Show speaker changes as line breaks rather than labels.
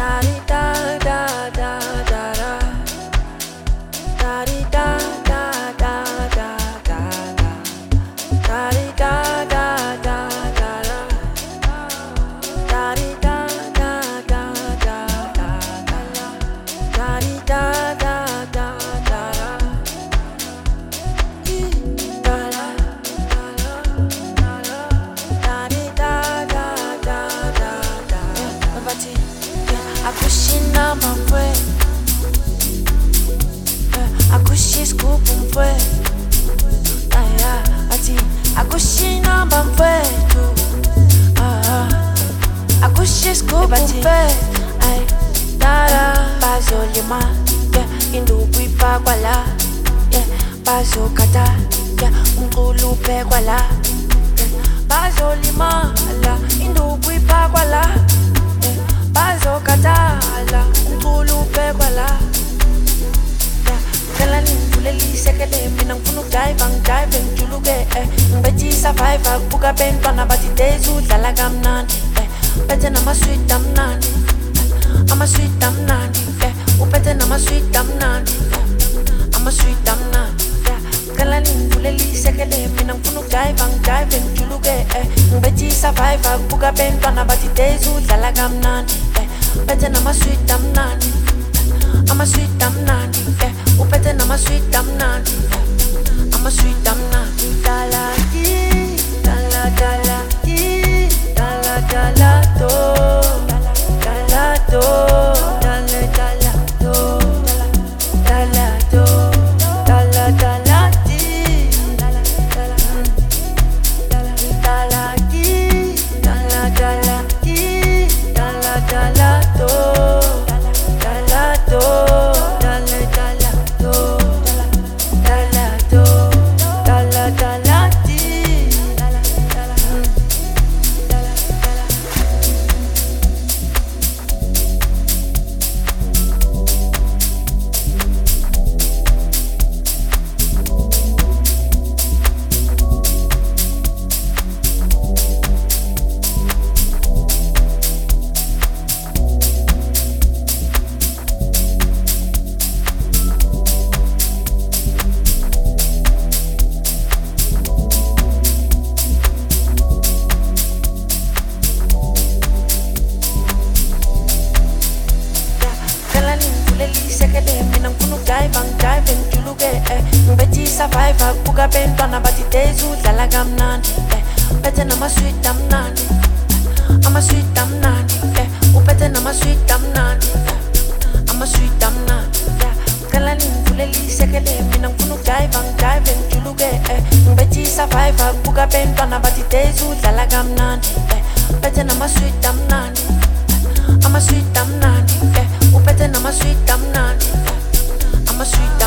Akushina mafwe, akushis kupumfwe, aya, ati akushina mafwe tu, akushis kupumfwe, ay, dara, bazo lima, yeah, indubi pa kwala, yeah, bazo kata, yeah, ungulu pe kwala, bazo lima, la, indubi pa kwala. Bazo katala, nkulu pekwala. Kala ninduleli sekele, mina nkunu dive njuluke. Mbeti survive, buka bentwana bati dezu dala kamnandi. Upete nama sweet damnandi, ama sweet damnandi. Upete nama sweet damnandi, ama sweet damnandi. Kala ninduleli sekele, mina nkunu dive njuluke. Mbeti survive, buka bentwana bati dezu dala kamnandi. Upete nama sweet damnandi, ama sweet damnandi. Upete nama sweet damnandi, ama sweet damnandi. Dala di, dala dala di, dala dala do, dala do, dala dala do, dala do, dala dala di, dala di, dala dala di, dala dala do, dala do, dala dala do, dala do, dala dala di, dala survive, buka bentwana bati dezu dala kamnandi. Upete nama sweet damnandi, ama sweet damnandi. Upete nama sweet damnandi, ama sweet damnandi. Kala ninduleli sekele, mina nkunu dive njuluke. Mbeti survive, buka bentwana bati dezu dala kamnandi. Upete nama sweet damnandi, ama sweet damnandi. Upete nama sweet damnandi, ama sweet